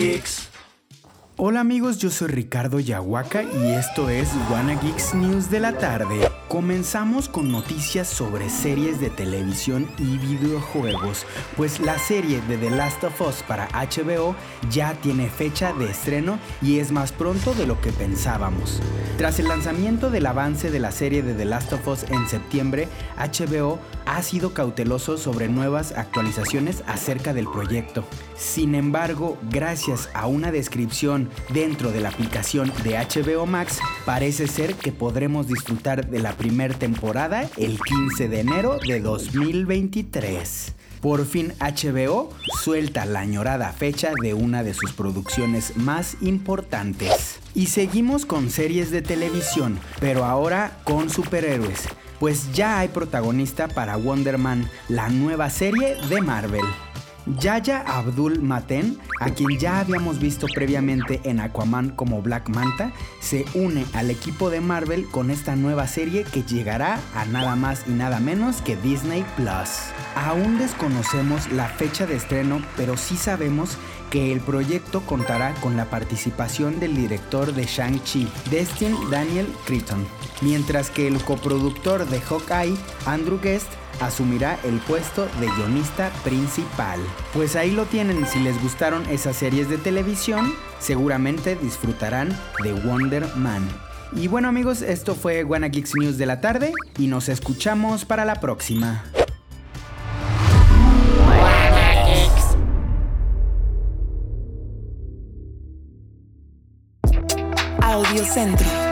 Geeks. Hola amigos, yo soy Ricardo Yahuaca y esto es Wanna Geeks News de la tarde. Comenzamos con noticias sobre series de televisión y videojuegos, pues la serie de The Last of Us para HBO ya tiene fecha de estreno y es más pronto de lo que pensábamos. Tras el lanzamiento del avance de la serie de The Last of Us en septiembre, HBO ha sido cauteloso sobre nuevas actualizaciones acerca del proyecto. Sin embargo, gracias a una descripción dentro de la aplicación de HBO Max, parece ser que podremos disfrutar de la primera temporada el 15 de enero de 2023. Por fin HBO suelta la añorada fecha de una de sus producciones más importantes. Y seguimos con series de televisión, pero ahora con superhéroes, pues ya hay protagonista para Wonder Man, la nueva serie de Marvel. Yahya Abdul-Mateen, a quien ya habíamos visto previamente en Aquaman como Black Manta, se une al equipo de Marvel con esta nueva serie que llegará a nada más y nada menos que Disney Plus. Aún desconocemos la fecha de estreno, pero sí sabemos que el proyecto contará con la participación del director de Shang-Chi, Destin Daniel Cretton, mientras que el coproductor de Hawkeye, Andrew Guest, asumirá el puesto de guionista principal. Pues ahí lo tienen, si les gustaron esas series de televisión, seguramente disfrutarán de Wonder Man. Y bueno amigos, esto fue Wanna Geeks News de la tarde y nos escuchamos para la próxima. Audio Centro.